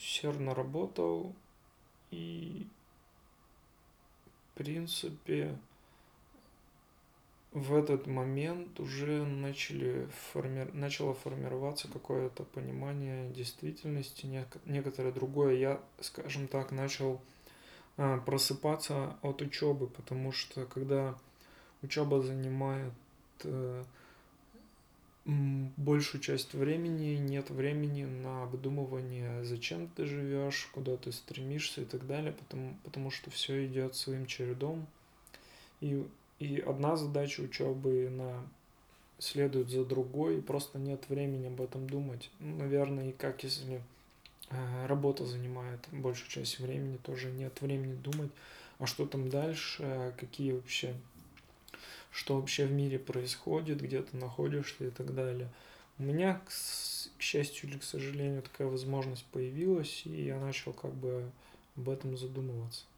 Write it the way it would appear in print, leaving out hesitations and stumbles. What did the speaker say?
усердно работал, и, в принципе, в этот момент уже начало формироваться какое-то понимание действительности, некоторое другое. Я, скажем так, начал просыпаться от учебы, потому что когда учеба занимает э, большую часть времени, нет времени на обдумывание, зачем ты живешь, куда ты стремишься и так далее, потому что все идет своим чередом. И, и одна задача учебы следует за другой, и просто нет времени об этом думать. Ну, наверное, и как если работа занимает большую часть времени, тоже нет времени думать, а что там дальше, что вообще в мире происходит, где ты находишься и так далее. У меня, к счастью или к сожалению, такая возможность появилась, и я начал как бы об этом задумываться.